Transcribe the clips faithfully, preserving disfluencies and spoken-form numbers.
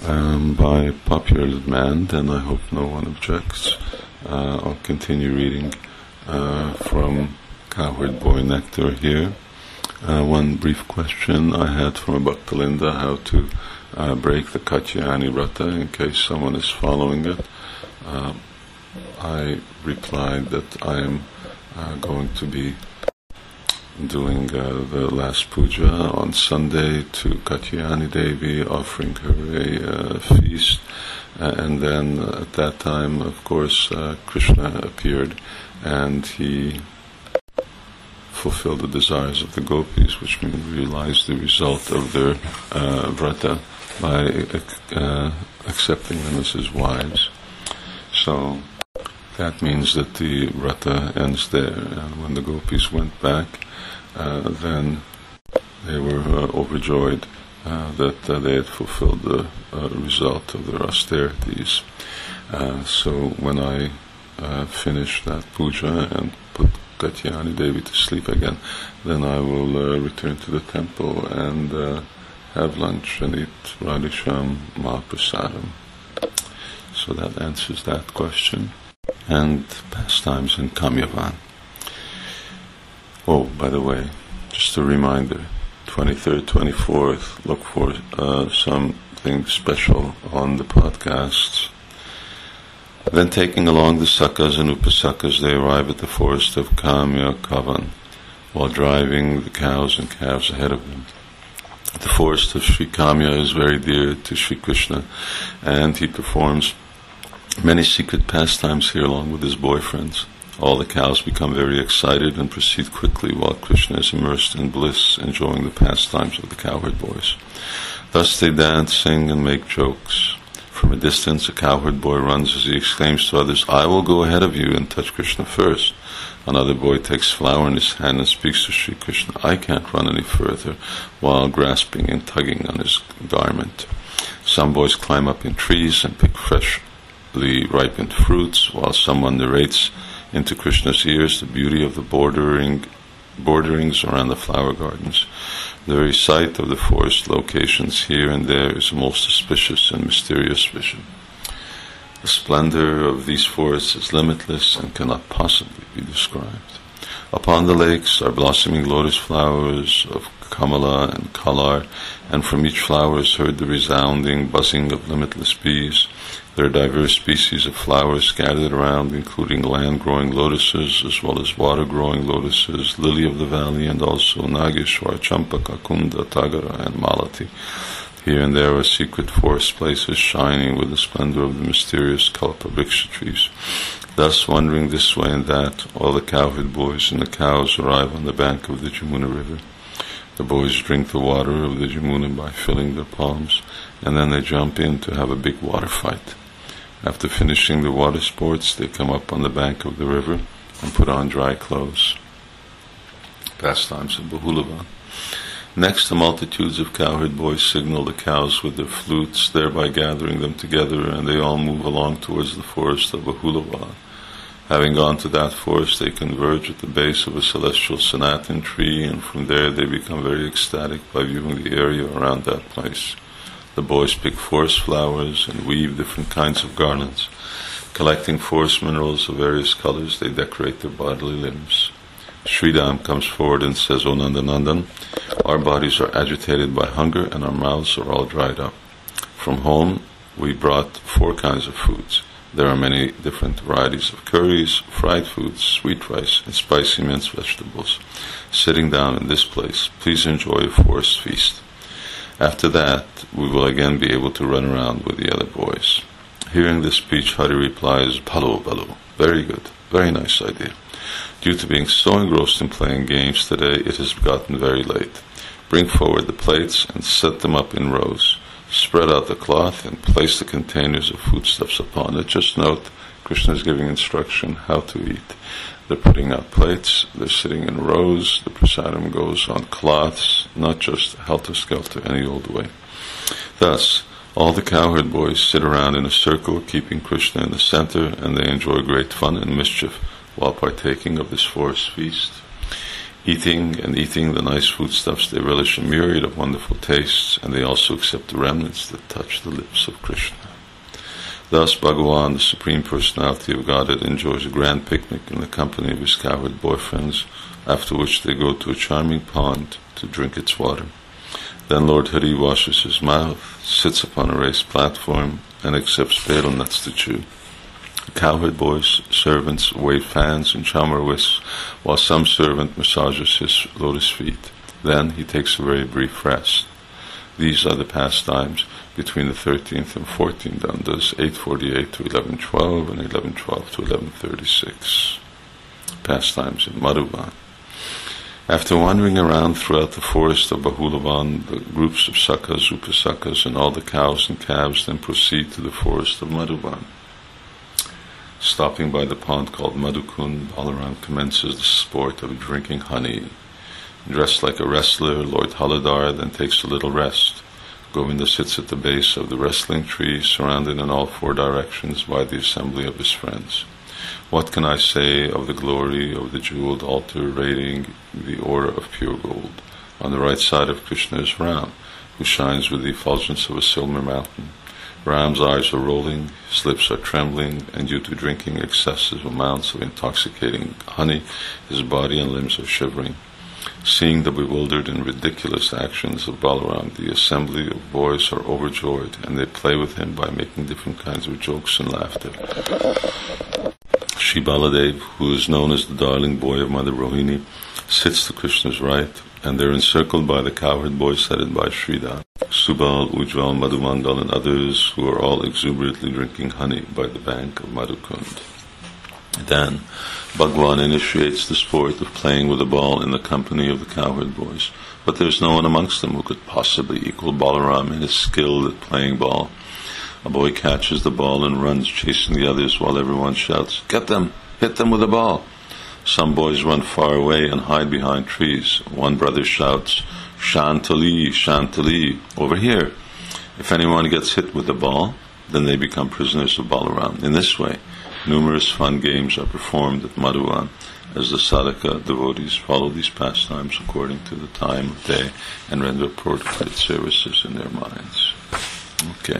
Um, by popular demand, and I hope no one objects, uh, I'll continue reading uh, from Cowherd Boy Nectar here. Uh, one brief question I had from Bhaktalinda, how to uh, break the Katyayani Vrata, in case someone is following it. Uh, I replied that I am uh, going to be doing uh, the last puja on Sunday to Katyayani Devi, offering her a uh, feast, uh, and then uh, at that time, of course, uh, Krishna appeared, and he fulfilled the desires of the gopis, which means realized the result of their uh, vrata by uh, accepting them as his wives. So that means that the vrata ends there, and when the gopis went back, Uh, then they were uh, overjoyed uh, that uh, they had fulfilled the uh, result of their austerities. Uh, so when I uh, finish that puja and put Katyayani Devi to sleep again, then I will uh, return to the temple and uh, have lunch and eat Radhisham Mahaprasadam. So that answers that question. And pastimes in Kamyavan. Oh, by the way, just a reminder, twenty-third, twenty-fourth, look for uh, something special on the podcasts. Then taking along the sakas and upasakas, they arrive at the forest of Kamya Kavan, while driving the cows and calves ahead of them. The forest of Sri Kamya is very dear to Sri Krishna, and he performs many secret pastimes here along with his boyfriends. All the cows become very excited and proceed quickly while Krishna is immersed in bliss, enjoying the pastimes of the cowherd boys. Thus they dance, sing, and make jokes. From a distance, a cowherd boy runs as he exclaims to others, "I will go ahead of you and touch Krishna first." Another boy takes flour in his hand and speaks to Sri Krishna, "I can't run any further," while grasping and tugging on his garment. Some boys climb up in trees and pick freshly ripened fruits, while someone narrates into Krishna's ears the beauty of the bordering borderings around the flower gardens. The very sight of the forest locations here and there is a most auspicious and mysterious vision. The splendor of these forests is limitless and cannot possibly be described. Upon the lakes are blossoming lotus flowers of Kamala and Kalar, and from each flower is heard the resounding buzzing of limitless bees. There are diverse species of flowers scattered around, including land-growing lotuses, as well as water-growing lotuses, lily of the valley, and also Nageshwar, Champaka, Kunda, Tagara, and Malati. Here and there are secret forest places shining with the splendor of the mysterious Kalpavriksha trees. Thus, wandering this way and that, all the cowherd boys and the cows arrive on the bank of the Jamuna River. The boys drink the water of the Jamuna by filling their palms, and then they jump in to have a big water fight. After finishing the water sports, they come up on the bank of the river and put on dry clothes. Pastimes of Bahulavan. Next, the multitudes of cowherd boys signal the cows with their flutes, thereby gathering them together, and they all move along towards the forest of Bahulavan. Having gone to that forest, they converge at the base of a celestial Sanatan tree, and from there they become very ecstatic by viewing the area around that place. The boys pick forest flowers and weave different kinds of garlands. Collecting forest minerals of various colors, they decorate their bodily limbs. Sridham comes forward and says, "O Nandanandan, our bodies are agitated by hunger and our mouths are all dried up. From home, we brought four kinds of foods. There are many different varieties of curries, fried foods, sweet rice, and spicy minced vegetables. Sitting down in this place, please enjoy a forest feast. After that, we will again be able to run around with the other boys." Hearing this speech, Hari replies, "Balo, balo, very good, very nice idea. Due to being so engrossed in playing games today, it has gotten very late. Bring forward the plates and set them up in rows. Spread out the cloth and place the containers of foodstuffs upon it." Just note, Krishna is giving instruction how to eat. They're putting out plates, they're sitting in rows, the prasadam goes on cloths, not just helter-skelter any old way. Thus, all the cowherd boys sit around in a circle, keeping Krishna in the center, and they enjoy great fun and mischief while partaking of this forest feast. Eating and eating the nice foodstuffs, they relish a myriad of wonderful tastes, and they also accept the remnants that touch the lips of Krishna. Thus, Bhagavan, the Supreme Personality of Godhead, enjoys a grand picnic in the company of his cowherd boyfriends, after which they go to a charming pond to drink its water. Then Lord Hari washes his mouth, sits upon a raised platform, and accepts betel nuts to chew. The cowherd boys' servants wave fans and chamar whisks, while some servant massages his lotus feet. Then he takes a very brief rest. These are the pastimes between the thirteenth and fourteenth dandas, eight forty-eight to eleven twelve and eleven twelve to eleven thirty-six. Pastimes in Madhuban. After wandering around throughout the forest of Bahulavan, the groups of sakas, upasakas, and all the cows and calves then proceed to the forest of Madhuban. Stopping by the pond called Madhukund, Balaram commences the sport of drinking honey. Dressed like a wrestler, Lord Haladar then takes a little rest. Govinda sits at the base of the wrestling tree, surrounded in all four directions by the assembly of his friends. What can I say of the glory of the jeweled altar radiating the aura of pure gold? On the right side of Krishna is Ram, who shines with the effulgence of a silver mountain. Ram's eyes are rolling, his lips are trembling, and due to drinking excessive amounts of intoxicating honey, his body and limbs are shivering. Seeing the bewildered and ridiculous actions of Balaram, the assembly of boys are overjoyed, and they play with him by making different kinds of jokes and laughter. Shri Baladev, who is known as the darling boy of Mother Rohini, sits to Krishna's right, and they are encircled by the cowherd boys headed by Sridhar, Subal, Ujjwal, Madhumangal, and others, who are all exuberantly drinking honey by the bank of Madhukund. Then, Bhagwan initiates the sport of playing with a ball in the company of the cowherd boys, but there is no one amongst them who could possibly equal Balaram in his skill at playing ball. A boy catches the ball and runs chasing the others while everyone shouts, "Get them! Hit them with the ball!" Some boys run far away and hide behind trees. One brother shouts, "Shantali, Shantali, over here!" If anyone gets hit with the ball, then they become prisoners of Balaram. In this way, numerous fun games are performed at Madhuban, as the sadhaka devotees follow these pastimes according to the time of day and render appropriate services in their minds. Okay,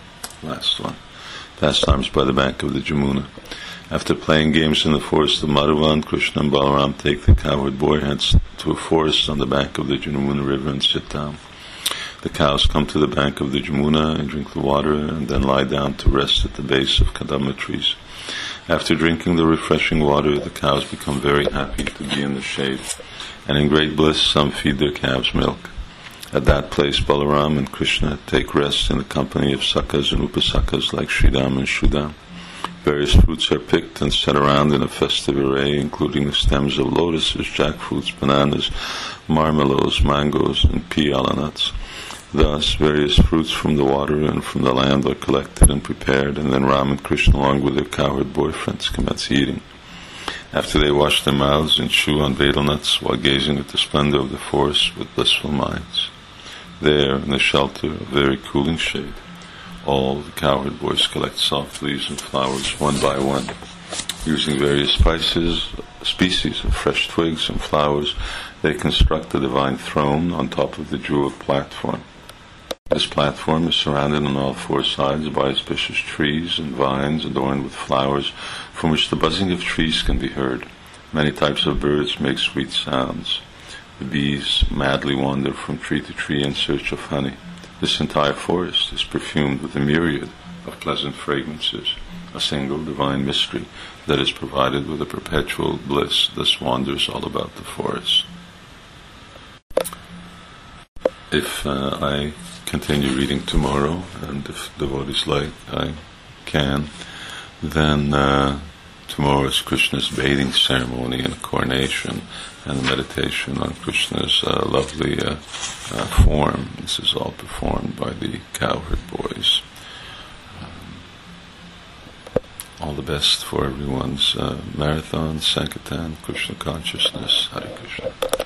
last one. Pastimes by the bank of the Jamuna. After playing games in the forest of Madhuban, Krishna and Balaram take the cowherd boy hence to a forest on the bank of the Jamuna river and sit down. The cows come to the bank of the Jamuna and drink the water, and then lie down to rest at the base of kadamba trees. After drinking the refreshing water, the cows become very happy to be in the shade, and in great bliss some feed their calves milk. At that place, Balaram and Krishna take rest in the company of sakas and upasakas like Sridham and Shudam. Various fruits are picked and set around in a festive array, including the stems of lotuses, jackfruits, bananas, marmelos, mangoes, and piyala nuts. Thus, various fruits from the water and from the land are collected and prepared, and then Ram and Krishna, along with their cowherd boyfriends, commence eating. After they wash their mouths and chew on betel nuts while gazing at the splendor of the forest with blissful minds. There, in the shelter of very cooling shade, all the cowherd boys collect soft leaves and flowers one by one. Using various spices, species of fresh twigs and flowers, they construct a divine throne on top of the jeweled platform. This platform is surrounded on all four sides by auspicious trees and vines adorned with flowers, from which the buzzing of trees can be heard. Many types of birds make sweet sounds. The bees madly wander from tree to tree in search of honey. This entire forest is perfumed with a myriad of pleasant fragrances. A single divine mystery that is provided with a perpetual bliss thus wanders all about the forest. If uh, I continue reading tomorrow, and if devotees like I can, then uh, tomorrow is Krishna's bathing ceremony and coronation, and meditation on Krishna's uh, lovely uh, uh, form. This is all performed by the cowherd boys. Um, all the best for everyone's uh, marathon, Sankirtan, Krishna consciousness. Hare Krishna.